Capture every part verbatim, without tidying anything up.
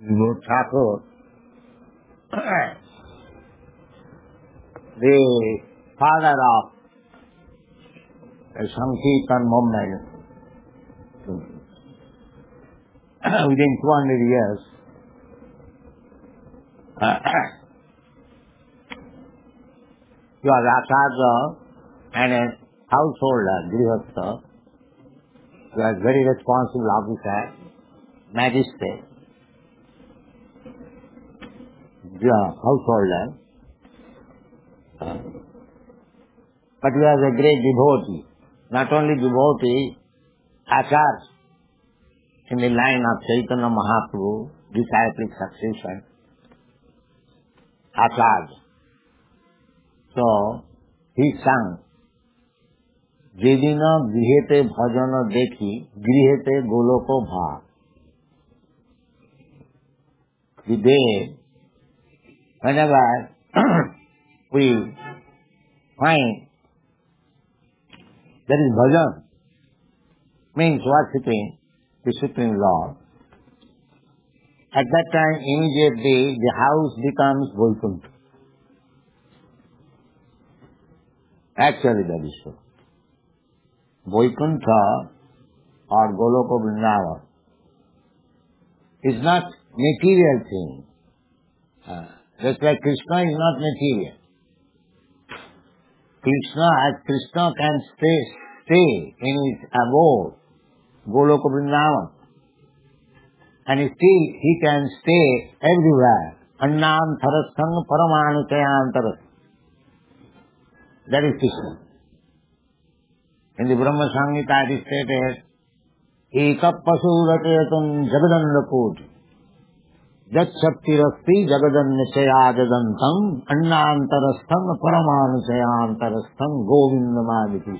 Vibhu Thakur, the father of the Sankirtan movement, within two hundred years, he was Acharya and a householder, Grihastha. He was very responsible officer, magistrate, yeah, householder. But he was a great devotee. Not only devotee, Acharya in the line of Chaitanya Mahaprabhu, disciplic succession, Acharya. So, he sang, Jedina grihete bhajana dekhi, grihete goloko bha. The day, whenever we find there is bhajan, means worshipping the Supreme Lord, at that time immediately the house becomes Vaikuntha. Actually that is so. Vaikuntha or Goloka Vrindavan is not material thing. Uh, just like Krishna is not material. Krishna, as Krishna can stay, stay in his abode, Goloka Vrindavan, and still he can stay everywhere. Annam tharasthang paramanuchayantaras. That is Krishna. In the Brahma Samhita it is stated, Ekapasuratetum jagadandakoti Jat shaktirasti jagadannachayadadantam annantarastham paramanuchayantarastham govindamaditi.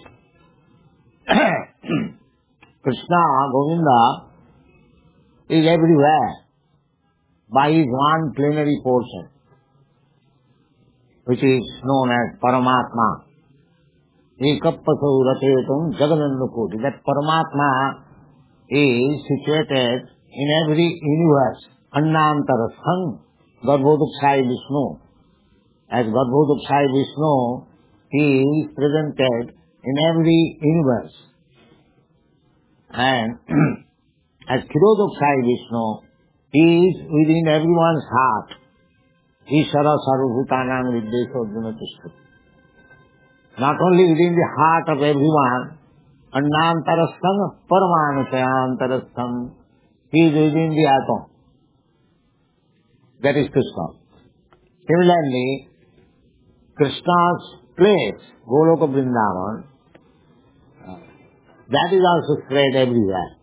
Krishna, Govinda, is everywhere by his one plenary portion, which is known as Paramatma. Ekapasuratetum jagadandakoti. That Paramatma is situated in every universe. Annantarastham, Garbhodakshaya Vishnu. As Garbhodakshaya Vishnu, he is presented in every universe. And as Kshirodakshaya Vishnu, he is within everyone's heart. Ishara sarvabhutanam vidyesho arjuna tishta. Not only within the heart of everyone, Annantarastham, Paramanuchayantarastham, he is within the atom. That is Krishna. Similarly, Krishna's place, Goloka Vrindavan, that is also spread everywhere.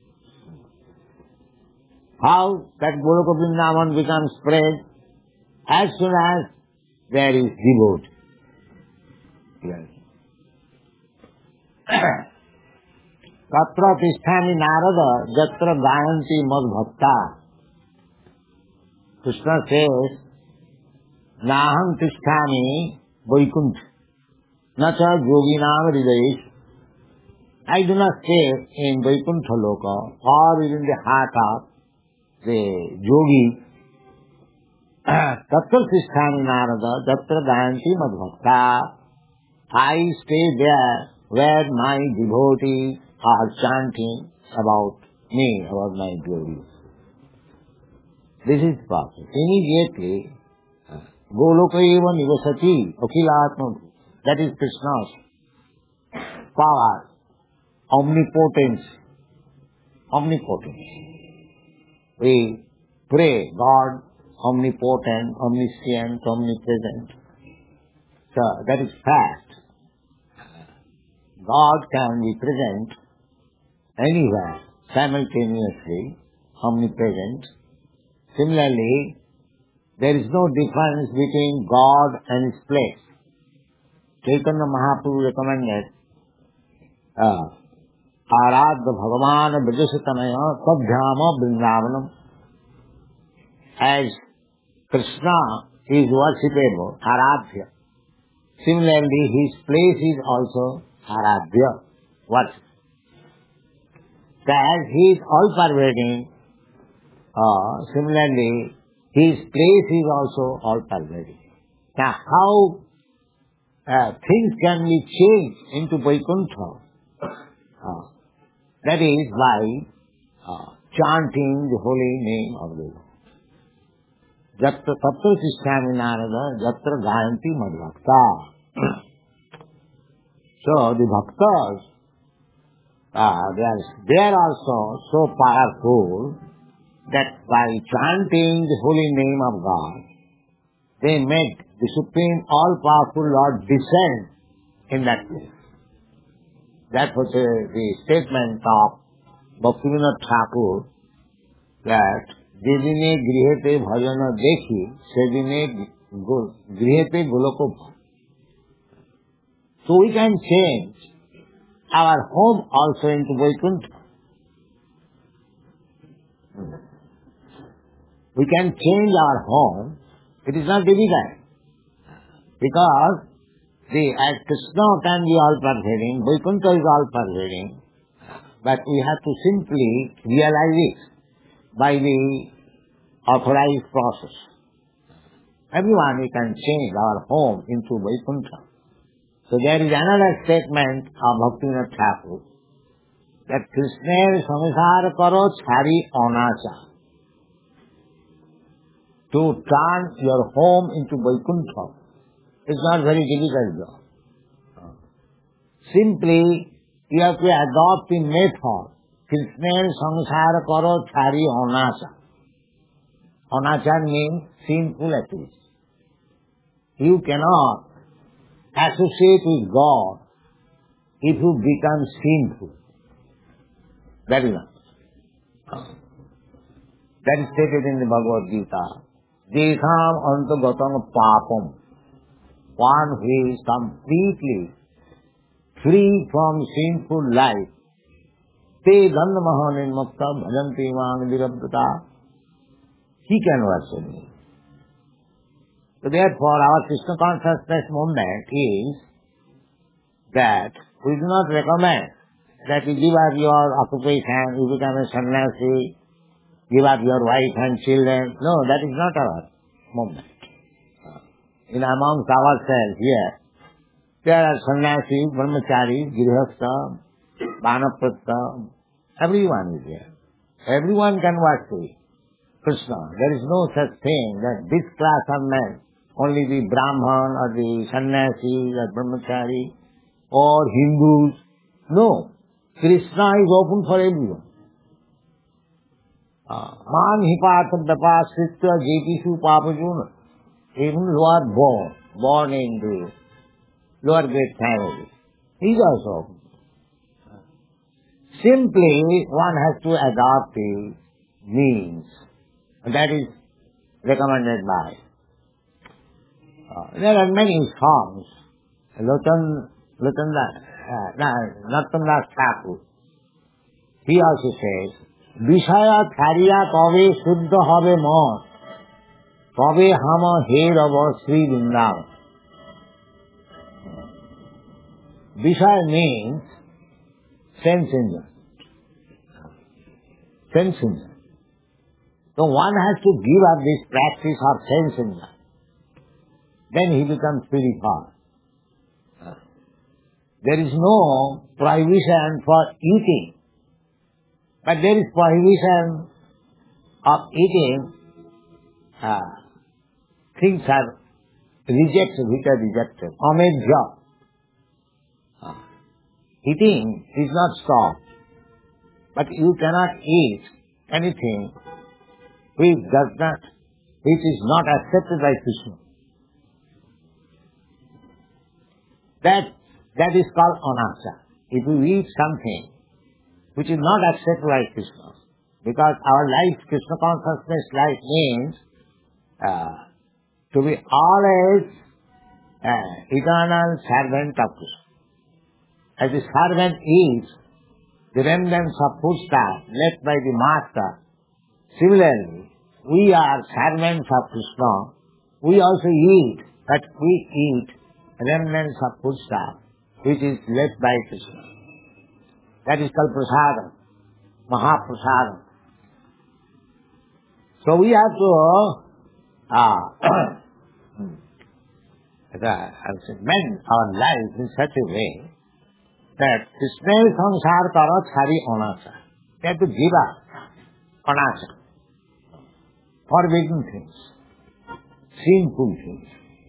How that Goloka Vrindavan becomes spread? As soon as there is devotee. Yes. Tatra tisthami narada jatra gayanti mad bhakta. Krishna says, Naham tisthami Vaikuntha, nacha yoginam hridayesh. I do not stay in Vaikuntha loka or within the heart of the yogi. Tatra tisthami narada jatra gayanti mad bhakta. I stay there where my devotees are chanting about me, about my glories. This is possible. Immediately, Goloka eva nivasati, Akhilatma, that is Krishna's power, omnipotence, omnipotence. We pray, God, omnipotent, omniscient, omnipresent. So, that is fact. God can be present anywhere, simultaneously, omnipresent. Similarly, there is no difference between God and His place. Chaitanya Mahaprabhu recommended, Aradha Bhagavana Brajasatanaya Sabdhyama Vrindavanam. As Krishna is worshipable, Aradhya. Similarly, His place is also Aradhya, worship. As He is all-pervading, Uh, similarly, his place is also all-pervading. Now, how uh, things can be changed into Vaikuntha? Uh, that is by uh, chanting the holy name of the Lord. Jatra tatra tishyami narada, jatra gayanti madhvakta. So the bhaktas, uh, they, are, they are also so powerful that by chanting the holy name of God, they make the Supreme All-Powerful Lord descend in that place. That was uh, the statement of Bhaktivinoda Thakur, that jedine grihete bhajana dekhi, sedine grihete goloko bhaj. So we can change our home also into Vaikuntha. We can change our home. It is not difficult. Because the as Krishna can be all-pervading, Vaikuntha is all-pervading, but we have to simply realize it by the authorized process. Everyone, we can change our home into Vaikuntha. So there is another statement of Bhaktivinoda Thakur, that Krishna samsara karo chhari anacha. To turn your home into Vaikuntha is not very difficult job. Simply, you have to adopt the method, Krishna samsara karo chhari anacha. Anacha means sinful activities. You cannot associate with God if you become sinful. That is not. That is stated in the Bhagavad Gita. Dekham antagatam papam. One who is completely free from sinful life. Te dandamaha nirmukta bhajanti mang virabdata. He can worship me. So therefore, our Krishna consciousness movement is that we do not recommend that you give up your occupation, you become a sannyasi, give up your wife and children. No, that is not our movement. In amongst ourselves here, there are sannyasis, brahmacharis, grihastha, vanaprastha, everyone is there. Everyone can worship Krishna. There is no such thing that this class of men, only the Brahman or the sannyasis or brahmachari or Hindus. No. Krishna is open for everyone. Man hipata dapa sritya jepishu papajuna. Even who are born, born into lower grade family, he is also open. Simply, one has to adopt the means. That is recommended by. Uh, there are many songs. Lotan, Lotan, uh, Narottam Das Thakur, he also says, Vishaya thariya tave suddha habe mon, tave hama her ava Sri Vrindavan. Vishaya means sense enjoyment. Sense enjoyment. So one has to give up this practice of sense enjoyment. Then he becomes purified. There is no prohibition for eating, but there is prohibition of eating uh, things are rejected, which are rejected. Amedya. Uh, eating is not stopped, but you cannot eat anything which does not, which is not accepted by Krishna. That, that is called anacha. If you eat something which is not accepted by Krishna, because our life, Krishna consciousness life means uh, to be always uh, eternal servant of Krishna. As the servant eats the remnants of foodstuff left by the master, similarly, we are servants of Krishna. We also eat, but we eat remnants of foodstuff which is left by Krishna. That is called prasadam, mahaprasadam. So we have to uh, amend our life in such a way that Krishna samsar karo chhari onasa. We have to give up anasa, forbidden things, sinful things.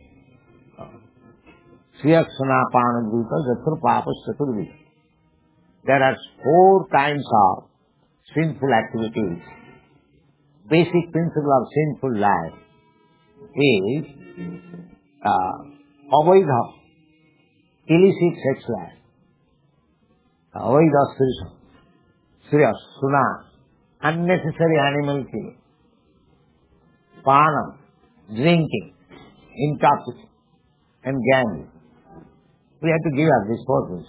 Sriyaksana panadruta jathur papas chaturvita. There are four kinds of sinful activities. Basic principle of sinful life is uh, avaidha, illicit sex life. Avaidha srisha, sriyas, suna, unnecessary animal killing, panam, drinking, intoxication, and gambling. We have to give up these four things.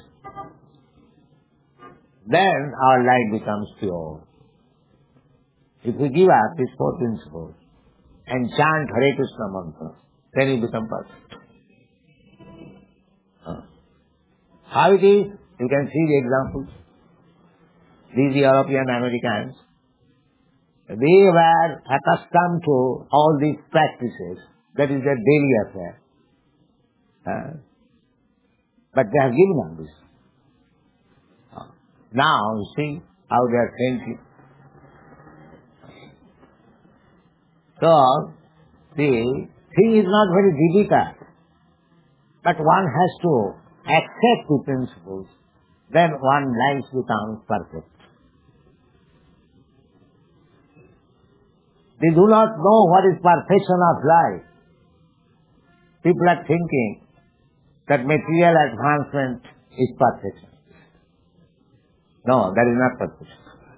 Then our life becomes pure. If we give up these four principles and chant Hare Krishna mantra, then we become perfect. Uh. How it is? You can see the examples. These European Americans, they were accustomed to all these practices. That is their daily affair. Uh. But they have given up this. Uh. Now, you see how they are saintly. So, the thing is not very difficult, but one has to accept the principles, then one life becomes perfect. They do not know what is perfection of life. People are thinking that material advancement is perfection. No, that is not perfection.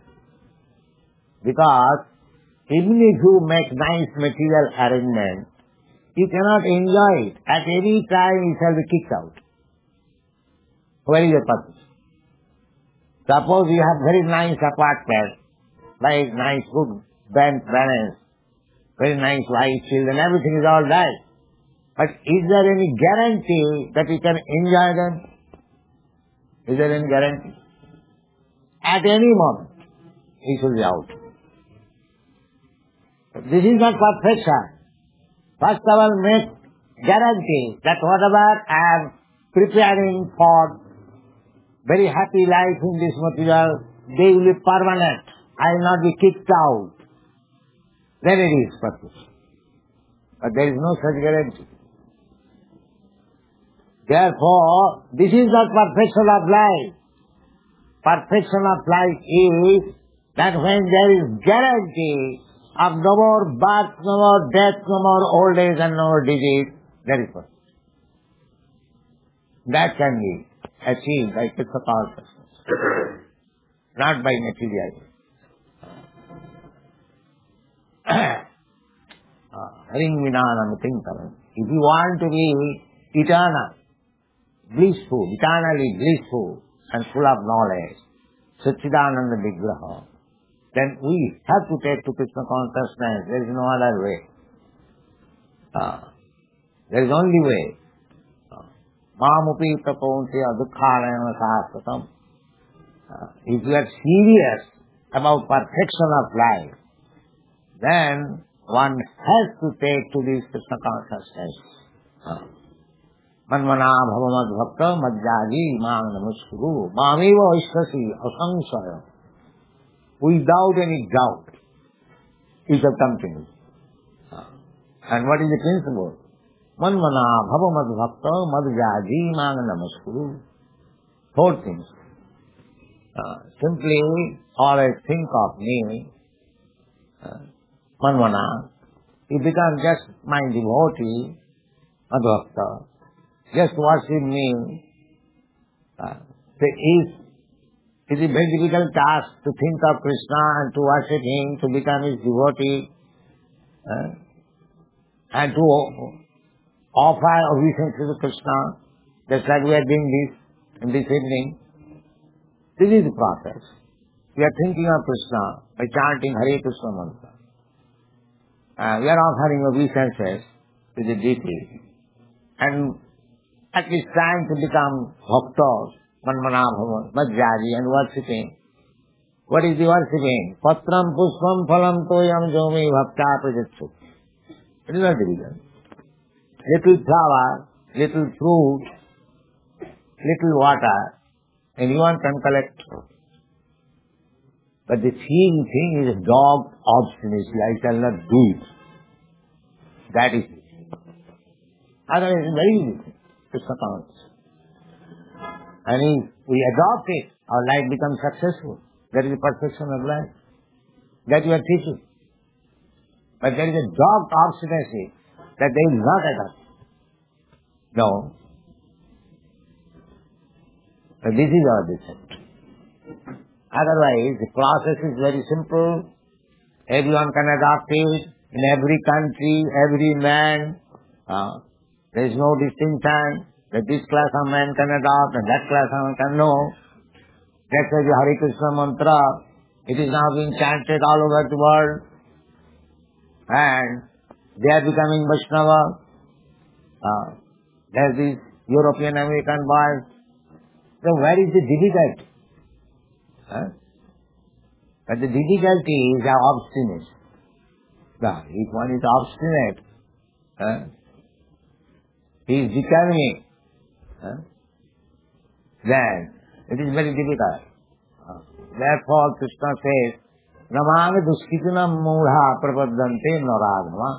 Because even if you make nice material arrangement, you cannot enjoy it. At any time you shall be kicked out. Where is the purpose? Suppose you have very nice apartment, like nice good bank balance, very nice wife, children, everything is all right. But is there any guarantee that you can enjoy them? Is there any guarantee? At any moment, you should be out. This is not perfection. First of all, make guarantee that whatever I am preparing for very happy life in this material, they will be permanent. I will not be kicked out. Then it is perfection. But there is no such guarantee. Therefore, this is not perfection of life. Perfection of life is that when there is guarantee of no more birth, no more death, no more old age and no more disease, that is perfect. That can be achieved by Krishna consciousness, not by materialism. Haring vinana tinkaram. If you want to be eternal, blissful, eternally blissful and full of knowledge, Satchidananda Vigraha, then we have to take to Krishna consciousness. There is no other way. Uh, there is only way. Mamupi tapontiya dukkhalayana sahasratam. If you are serious about perfection of life, then one has to take to this Krishna consciousness. Manmana bhavamad bhakta madhyaji mang namaskuru mameva ishrasi asangsaya. Without any doubt, is a company. And what is the principle? Manmana bhavamad bhakta madhyaji mang namaskuru. Four things. Uh, simply always think of me. Uh, Manmana, you become just my devotee, madhvakta. Just worship me. Uh, if it is a very difficult task to think of Krishna and to worship Him, to become His devotee, uh, and to offer obeisances to Krishna, just like we are doing this in this evening. This is the process. We are thinking of Krishna by chanting Hare Krishna mantra. Uh, we are offering obeisances to the deity. And at least trying to become bhaktas, manmana bhava, madhyaji, and worshipping. What is the worshipping? Patram pushpam phalam toyam jomi bhakta prajatsu. It is not difficult. Little flower, little fruit, little water, anyone can collect. But the seeing thing is a dog obstinacy. I shall not do it. That is it. Otherwise it's very easy. Krishna counts. And if we adopt it, our life becomes successful. That is the perfection of life. That you are teaching. But there is a dog obstinacy that they will not adopt. No. But this is our descent. Otherwise, the process is very simple. Everyone can adopt it. In every country, every man. Uh, there is no distinction that this class of man can adopt and that class of man can know. That's why the Hare Krishna mantra, it is now being chanted all over the world. And they are becoming Vaishnava. Uh, there's these European American boys. So where is the difficulty? Huh? But the difficulty is our obstinate. Now, if one is obstinate, huh, he is determined, huh, then it is very difficult. Uh, therefore, Krishna says, Namami duskitina mudha prapaddante naradhama.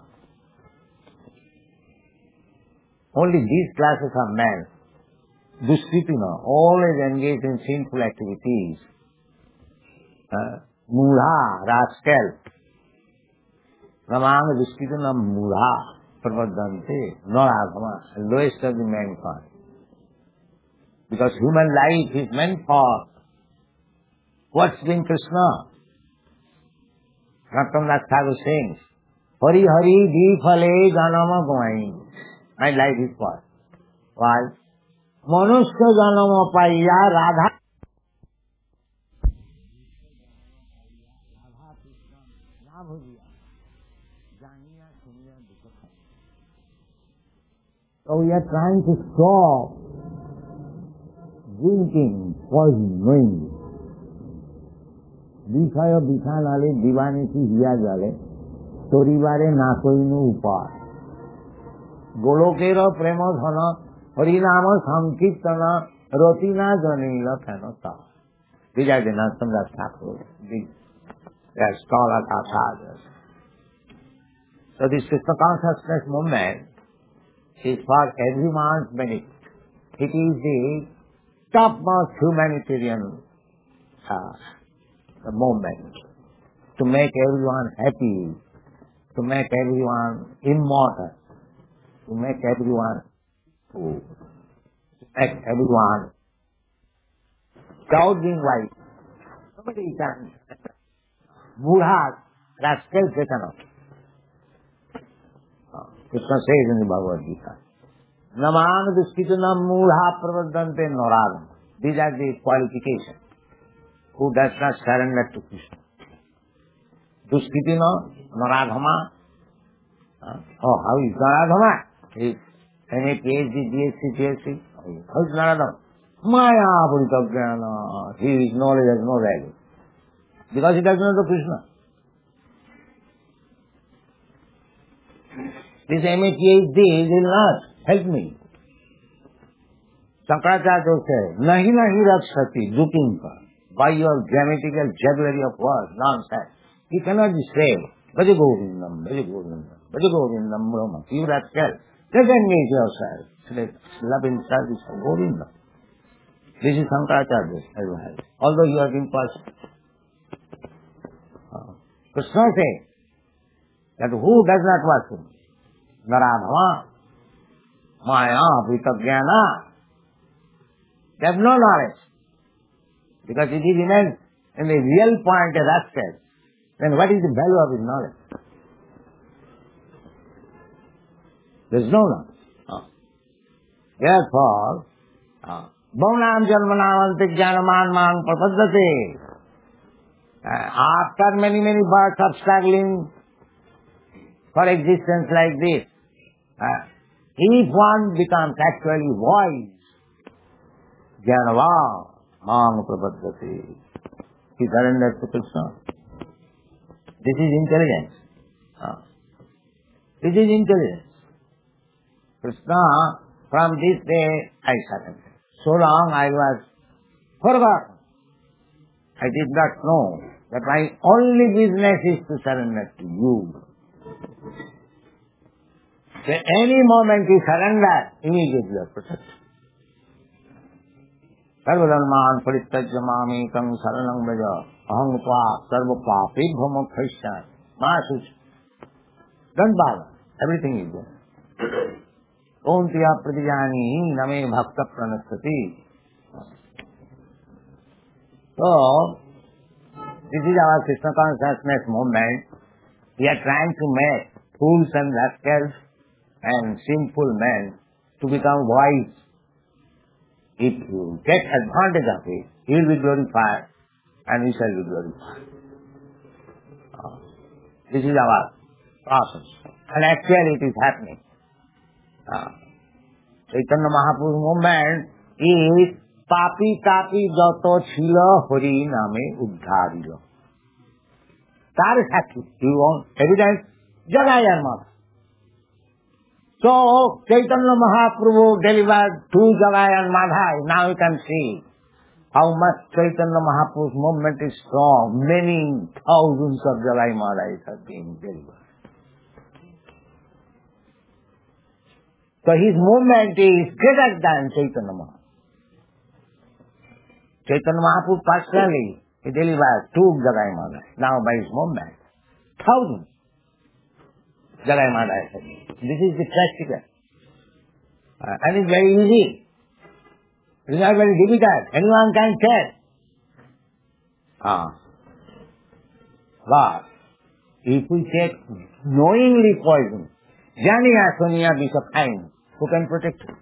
Only these classes of men, duskitina, always engaged in sinful activities, uh, mudha, rascal, Namami duskitina mudha prapaddante naradhama, lowest of the mankind. Because human life is meant for worshipping Krishna. Narottam Das Thakur sings, Hari Hari Difale Janama Gomai. My life is for. Why? Manushya Janama Paiya Radha. So we are trying to stop drinking poison knowingly. বিষয় বিখান আলে দিবানিশি হিয়া জলে তরিবারে না কইনু উপায় গোলকের প্রেম ধন হরিনাম সংকীর্তন রতিনা জনিল কেন তা These are the Narottam Das Thakur, the scholar Acharyas. So this Krishna consciousness movement is for everyone's benefit. It is the topmost humanitarian uh, the moment to make everyone happy, to make everyone immortal, to make everyone to make everyone without being white. Nobody can. Murhas, rascals, they cannot. Krishna says in the Bhagavad Gita, Naman duskitanam murha pravardante noradam. These are the qualifications. Who does not surrender to Krishna. Duskitino, Naradhama. Uh, oh, how is Naradhama? He is M A, PhD, DSc, PhD. How is Naradhama? Maya Puritagyana. His knowledge has no value. Because he does not know Krishna. This M A, PhD will not help me. Shankaracharya says, Nahi nahi rakshati dukinka. By your grammatical jugglery of words, nonsense. You cannot be saved. Bhaja Govindam, Bhaja Govindam, Bhaja Govindam, Brahma. You rascal. Just engage yourself. Love in service of Govindam. This is Shankaracharya's advice. Although you are impossible. Uh, Krishna says that who does not worship? Naradhama, Maya, Prithagyana. They have no knowledge. Because if he remains in the real point as rascal, then what is the value of his knowledge? There is no knowledge. Oh. Therefore, Bhaunam Janmanam Antikjanaman Man Prapaddate. After many, many births of struggling for existence like this, uh, if one becomes actually wise, Janava Man Prapaddate. he surrenders to Krishna. This is intelligence. Uh, this is intelligence. Krishna, from this day I surrender. So long I was forgotten. I did not know that my only business is to surrender to you. So any moment you surrender, immediately you are protected. Sarvadharman parittajya mamekam saranam vraja aham tva sarva papebhyo mokshayasya ma suci. Don't bother. Everything is there. Ontiya pratijani name bhakta pranastati. So, this is our Krishna consciousness movement. We are trying to make fools and rascals and sinful men to become wise. If you take advantage of it, he will be glorified and we shall be glorified. Uh, this is our process. And actually it is happening. Uh, Chaitanya Mahaprabhu's movement is Papi Tapi Jato Chila Hari Name Uddharilo. That is actually, you want evidence? Jagayan Mata. So, Chaitanya Mahaprabhu delivered to Jagai and Madhai. Now you can see how much Chaitanya Mahaprabhu's movement is strong. Many thousands of Jagai Madhais have been delivered. So his movement is greater than Chaitanya Mahaprabhu. Chaitanya Mahaprabhu personally, he delivered two Jagai Madhai. Now by his movement, thousands Jagai Madhai. This is the practical. Uh, and it's very easy. It is not very difficult. Anyone can tell. Ah. But if we take knowingly poison, Janiya Sonia Bisapine, who can protect you?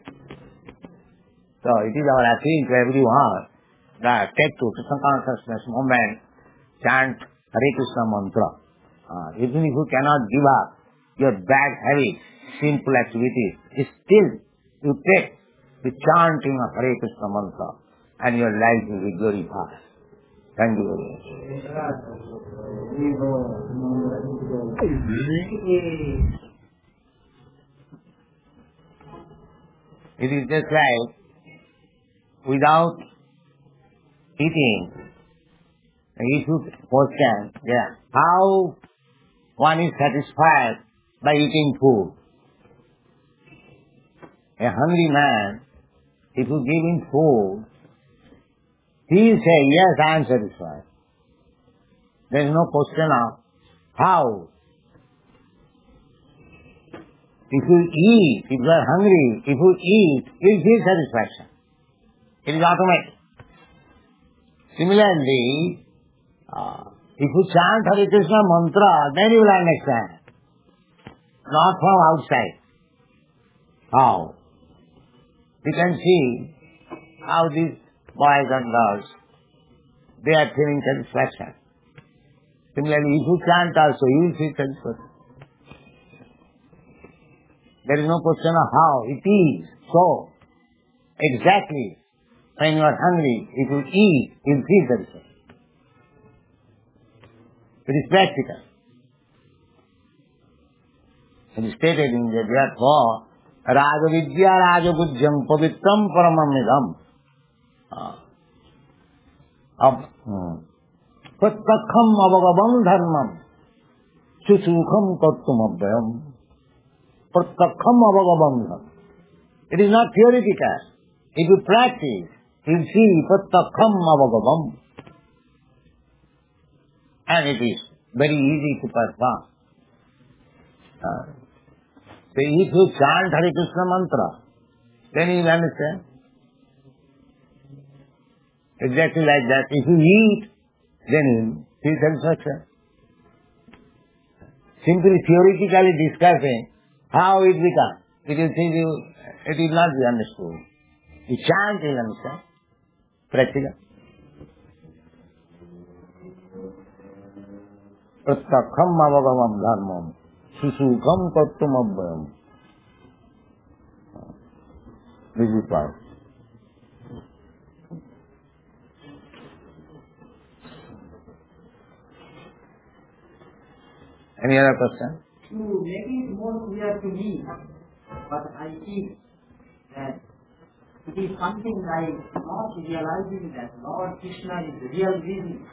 So it is our appeal to everyone that take to Krishna consciousness movement, chant Hare Krishna mantra. Uh, even if you cannot give up your bad habits, sinful activities, still you take the chanting of Hare Krishna mantra and your life will be glorified. Thank you very much. It is just like without eating, if you question, yeah, how one is satisfied by eating food. A hungry man, if you give him food, he will say, yes, I am satisfied. There is no question of how. If you eat, if you are hungry, if you eat, you will feel satisfaction. It is automatic. Similarly, uh, if you chant Hare Krishna mantra, then you will understand. Not from outside. How? You can see how these boys and girls, they are feeling satisfaction. Similarly, if you chant also, you will feel satisfaction. There is no question of how. It is so. Exactly. When you are hungry, if you eat, you will feel satisfaction. It is practical. It is stated in the therefore, Raja Vidya Raja Gujjam Pavitram Paramamidam. Prattakham avagabam dharmam susukham tattum abhyam. Prattakham avagabam dharmam. It is not theoretical. If you practice, you will see prattakham avagabam. And it is very easy to perform. Uh, so if you chant Hare Krishna mantra, then you will understand. Exactly like that. If you eat, then you feel satisfaction. Simply theoretically discussing how it becomes, it will think you, it will not be understood. You chant, you will understand. Practical. Prattakham avagamam dharmam susukham tattum abhyam. This is part. Any other question? To make it more clear to me, but I see that it is something like not realizing that Lord Krishna is the real reason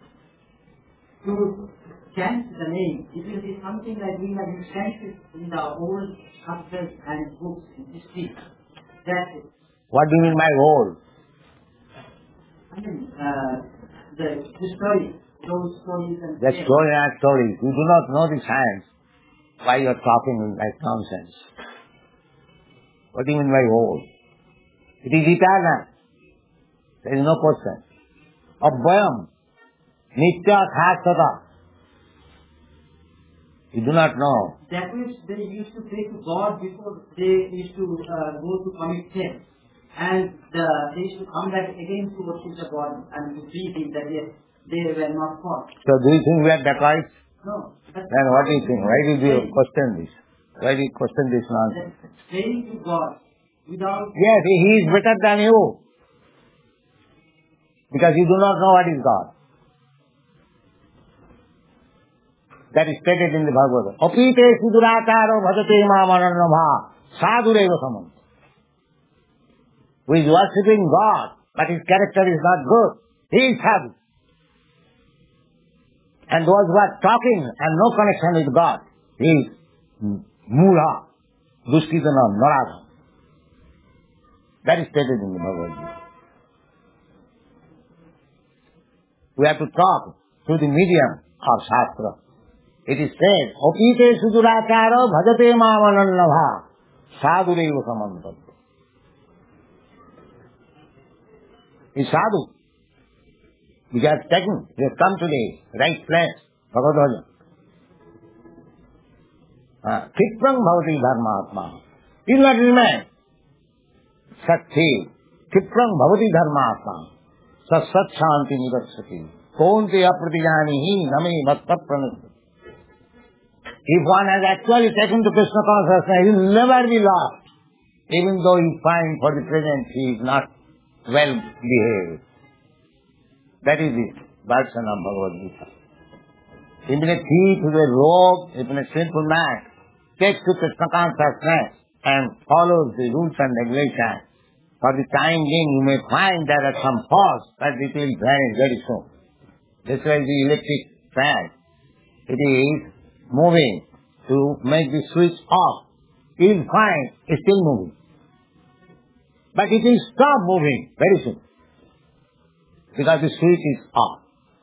to chant the name. It will be something like we have chanted in the old scriptures and books in history. That What do you mean by whole? I mean, uh, the, the story, those stories and The story and stories. You do not know the science. Why you are talking like nonsense? What do you mean by whole? It is eternal. There is no question. Abhyam. Nitya Thasata. You do not know. That which they used to pray to God before they used to uh, go to commit sin. And uh, they used to come back again to worship the God and to believe in that they, they were not caught. So do you think we are dacoits? No. Then what do you think? Why did you question this? Why do you question this nonsense? Praying to God without... Yes, he is better than you. Because you do not know what is God. That is stated in the Bhagavad Gita. Apite suduracharo bhajate mamanannabha sadhureva samant. Who is worshipping God, but his character is not good. He is sadhu. And those who are talking and no connection with God, he is mula, duskitana, narada. That is stated in the Bhagavad Gita. We have to talk through the medium of Shastra. It is said, Apite suduracharo bhajate mamanannabha sadhureva samantam. He is sadhu. He has taken, he has come to the right place. Bhagavad Gita. Kiprang bhavati dharmatma. He will not remain. Sakti. Kiprang bhavati dharmatma. Sat shanti nivasati. Konte apratijanihi name bhakta pranati. If one has actually taken to Krishna consciousness, he will never be lost. Even though you find for the present he is not well behaved. That is the version of Bhagavad Gita. Even a thief who is a rogue, even a sinful man, takes to Krishna consciousness and follows the rules and regulations. For the time being, you may find there are some faults, but it will vanish very soon. This is the electric fan. It is moving to make the switch off. You will find it's still moving. But it will stop moving very soon. Because the switch is off.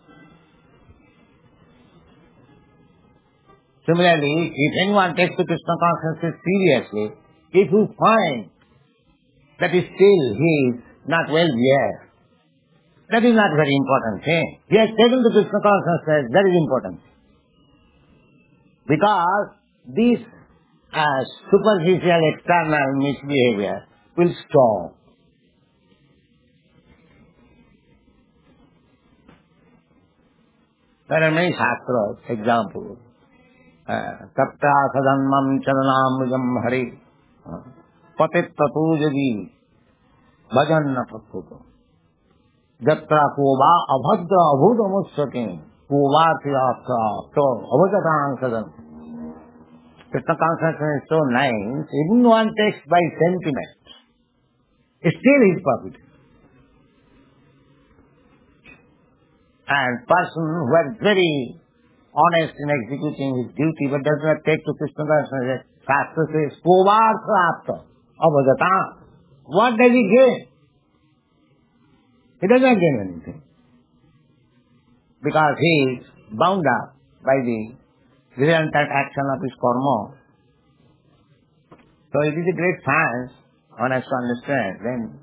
Similarly, if anyone takes the Krishna consciousness seriously, if you find that still he is not well behaved, that is not very important thing. He has taken the Krishna consciousness, that is important. Because this uh, superficial external misbehavior will stop. There are many shastras, examples. Tapta sadanmam charanamrujam hari patit tatu jadi bhajanna pattuto jatra koba abhadra abhuda mussakin koba thiyapta to abhajatang sadan. Krishna consciousness is so nice, even one takes by sentiment, still he is perfect. And person who is very honest in executing his duty but does not take to Krishna consciousness, Shastra says, Kovartha apta abhajata. What does he gain? He does not gain anything. Because he is bound up by the resultant action of his karma. So it is a great science, one has to understand. Then,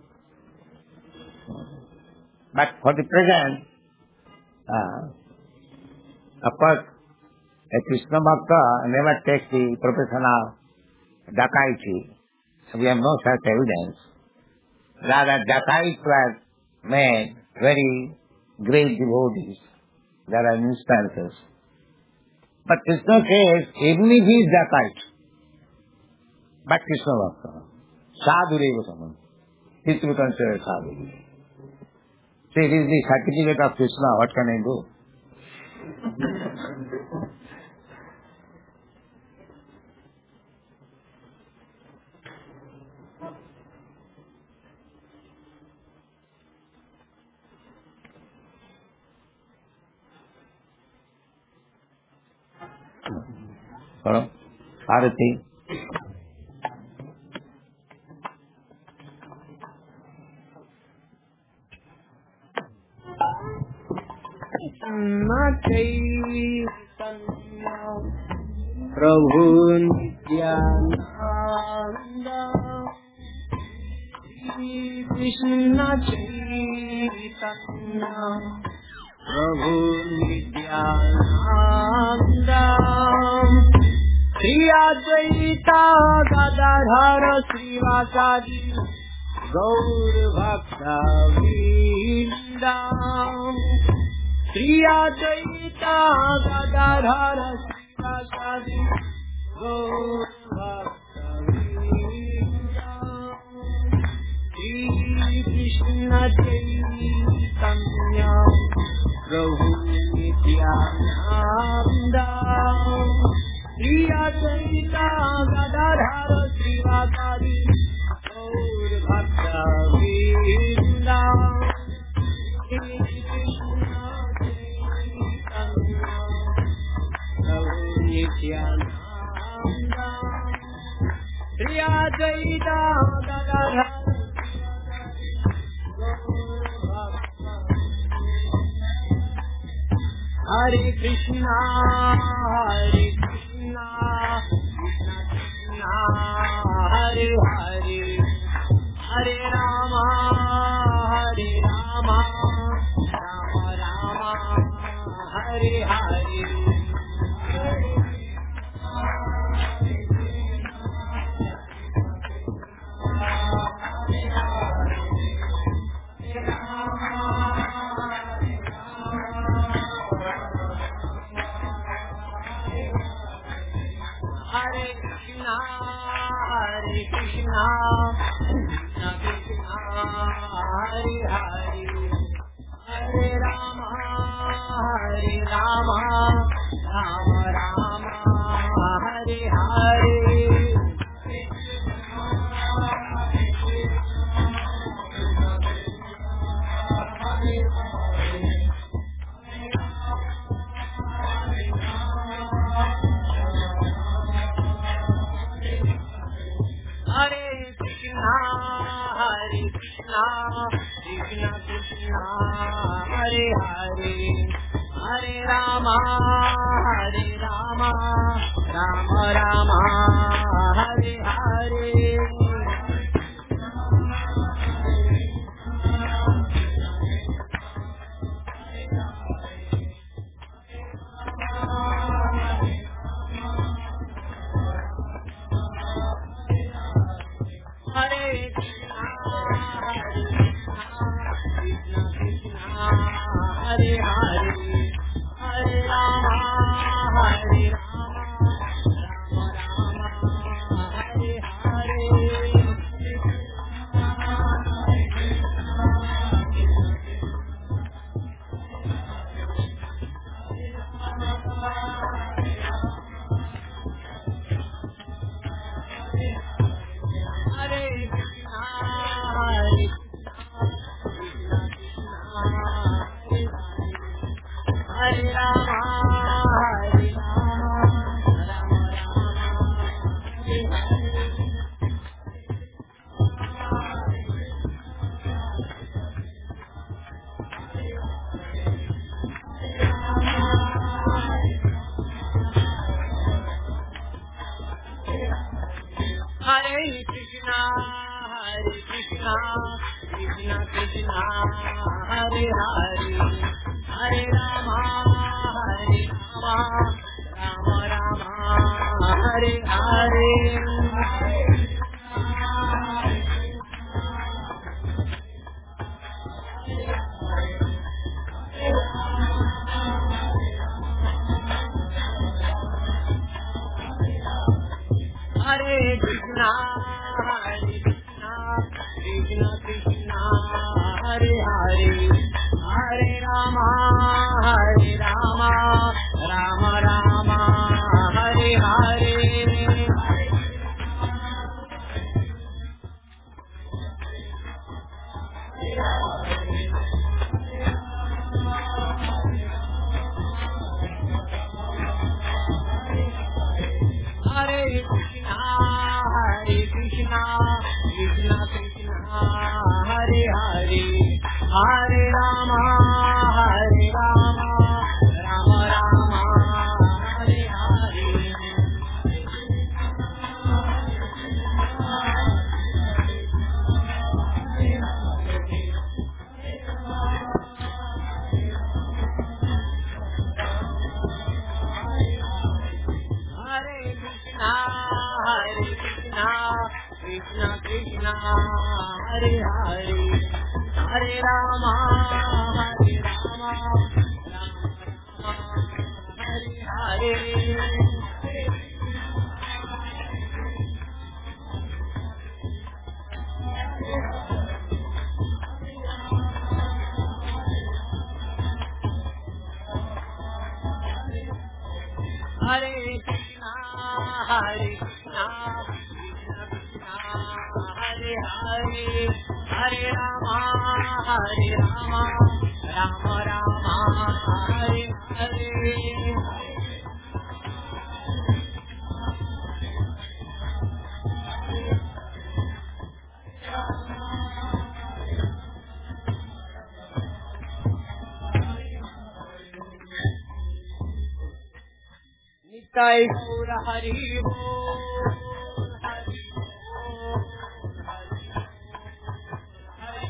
but for the present, uh, of course, a Krishna Bhakta never takes the profession of dacoity. So we have no such evidence. Rather, dacoits were made very great devotees. There are instances. But Krishna says, even if he is dacoit, but Krishna Bhakta, sadhureva samant, he is to be considered sadhu. See, it is the certificate of Krishna, what can I do? करो आरती। प्रभु नित्यानंद श्री कृष्ण चैतन्य प्रभु नित्यानंद श्री अद्वैता गदाधर श्रीवासादि गौर भक्तवृंद श्री अद्वैता गदाधर श्रीवासादि गौर भक्तवृंद श्री कृष्ण चैतन्य प्रभु नित्यानंद श्री अद्वैता गदाधर श्रीवासादि गौर भक्तवृंद श्री कृष्ण चैतन्य प्रभु नित्यानंद श्री अद्वैता गदाधर हरे कृष्णा हरे कृष्णा कृष्णा कृष्णा हरे हरे हरे रामा हरे Rama Ram Rama Hare Hare Hare Krishna, Krishna Krishna, Hare Hare, Hare Rama, Hare Rama, Rama Rama, Hare Hare. Hare Krishna, Hare Krishna, Krishna Krishna, Hare Hare, Hare Rama, Hare Rama, Rama Rama, Hare Hare. Hare Krishna, Hare Krishna, Krishna Krishna, Hare Hare, Hare Rama, Hare Rama, Rama Rama, Hare Hare. Hare Krishna, Hare Krishna, Hare Rama, Hare Rama, Rama Rama, Hare Krishna, Hare Krishna, Krishna Krishna, Hare Hare, Hare Rama, Hare Rama, Rama Rama, Hare Hare. Hare Krishna, Hare Krishna, Krishna Krishna, Hare Hare, Hare Rama, Hare Rama, Rama Rama, Hare Hare. Krishna, Hare Krishna, Krishna Krishna, Hare Hare, Hare Rama, Hare Rama, Rama Rama, Hare Hare. Krishna Krishna, Hare Hare, Hare Rama, Hare Rama, Rama Rama, Hare Hare. Hare Krishna, Hare Krishna, Hare Hare, Hare Rama, Hare Rama, Rama Rama, Hare Hare. Nitai Gaur Hari Bol, Hari Bol, Hari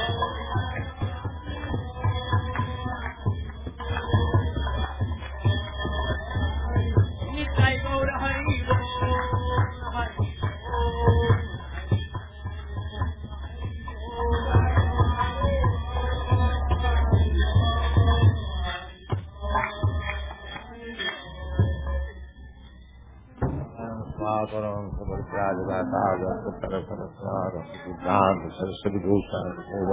Bol. Nitai Gaur Hari Bol, Hari Bol. Saraswati Bhushan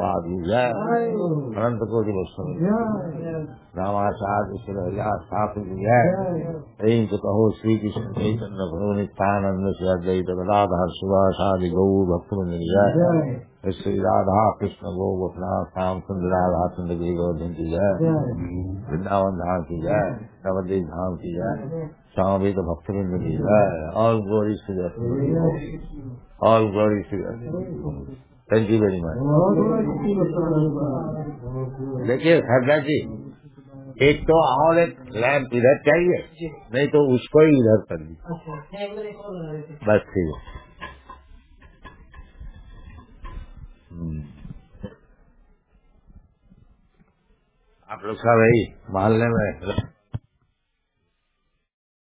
अनंत कोटि रामाचार्य स्थापित है। कहो श्री कृष्ण चैतन्य प्रभु नित्यानंद से अद्वैत गदाधर सुभाषादि गौ भक्तवृंद जय। श्री राधा कृष्ण गो गोपनाथ श्याम सुंदर राधा सुंदर गिरी गोवर्धन की जय। वृंदावन धाम की जय, नवद्वीप धाम की जय, समवेत भक्तवृंद की जय। All glory to the all glory to the thank you very much. देखिए सरदार जी, एक तो और एक लैंप इधर चाहिए, नहीं तो उसको ही इधर कर दी बस। ठीक है, आप लोग सब यही मोहल्ले में